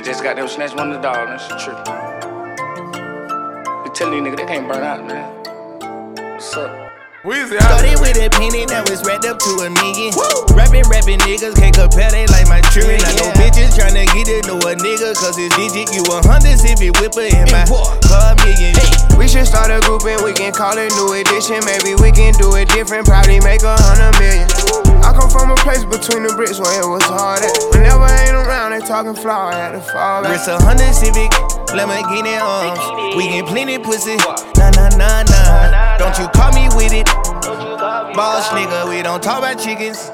just got them snatch one of the dogs. That's true. You telling these niggas they can't burn out, man. What's up? Started with a penny, now it's wrapped up to $1 million. Rapping niggas can't compare, they like my children. I know bitches tryna get to know a nigga, cause it's digit. You 100 if it whipper in my car million. We should start a group and we can call it New Edition. Maybe we can do it different, probably make 100 million. I come from a place between the bricks where it was hard at. Whenever I ain't around, they talking flower, I had to fall back. Wrist 100 Civic, Lamborghini arms. We get plenty pussy, nah. Don't you call me with it. Boss nigga, we don't talk about chickens.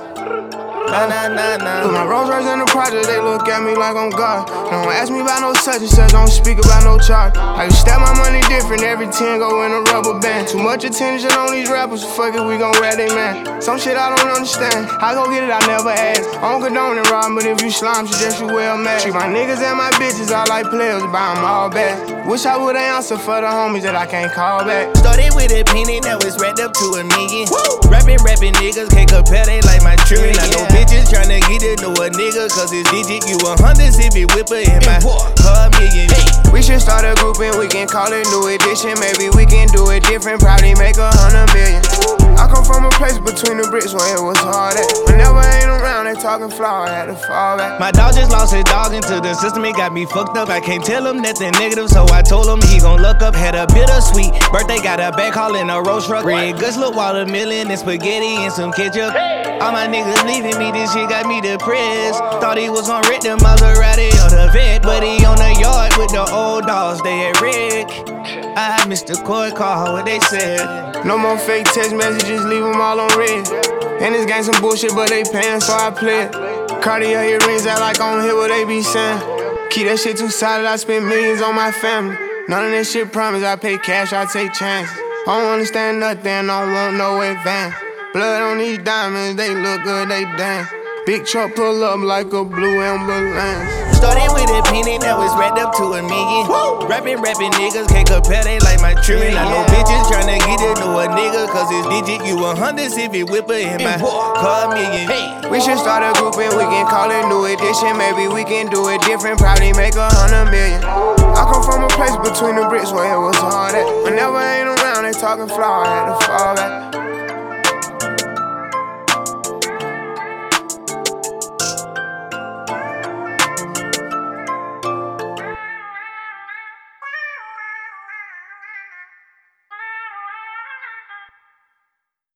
Nah. With my Rolls Royce in the project, they look at me like I'm God. Don't ask me about no such and such, don't speak about no charge. I can stack my money different, every 10 go in a rubber band. Too much attention on these rappers, fuck it, we gon' rat they man. Some shit I don't understand, I go get it, I never ask. I don't condone it, Rob, but if you slime, suggest you well mad. Treat my niggas and my bitches, I like players, buy them all back. Wish I would've answered for the homies that I can't call back. Started with a penny, now it's wrapped up to $1 million. Rapping niggas can't compare, they like my children. I know bitches tryna get to know a nigga, cause it's digit. You 100 if it whipper in my car million. We should start a group and we can call it New Edition. Maybe we can do it different, probably make 100 million. I come from a place between the bricks where it was hard at. Whenever I ain't around, they talking flower, I had to fall back. My dog just lost his dog into the system, it got me fucked up. I can't tell him nothing negative, so I told him he gon' look up. Had a bittersweet birthday, got a back haul in a roast truck. Red Guts, look, watermelon and spaghetti and some ketchup. All my niggas leaving me, this shit got me depressed. Thought he was gon' rent the Maserati or the vet, but he on the yard with the old dogs, they at Rick. I missed the court call, what they said. No more fake text messages, leave them all on red. And this gang some bullshit, but they paying, so I play it. Cartier earrings act like I don't hear what they be saying. Keep that shit too solid, I spend millions on my family. None of that shit promise, I pay cash, I take chances. I don't understand nothing, I don't want no advance. Blood on these diamonds, they look good, they dance. Big truck pull up like a blue ambulance. Started with a penny, now it's wrapped up to $1 million. Rapping niggas can't compare, they like my children. I know bitches tryna get to know a nigga, cause it's digit. You 100 if it whipper in my car million. We should start a group and we can call it New Edition. Maybe we can do it different, probably make 100 million. I come from a place between the bricks where it was hard at. Whenever I ain't around, they talking flower, I had to fall back.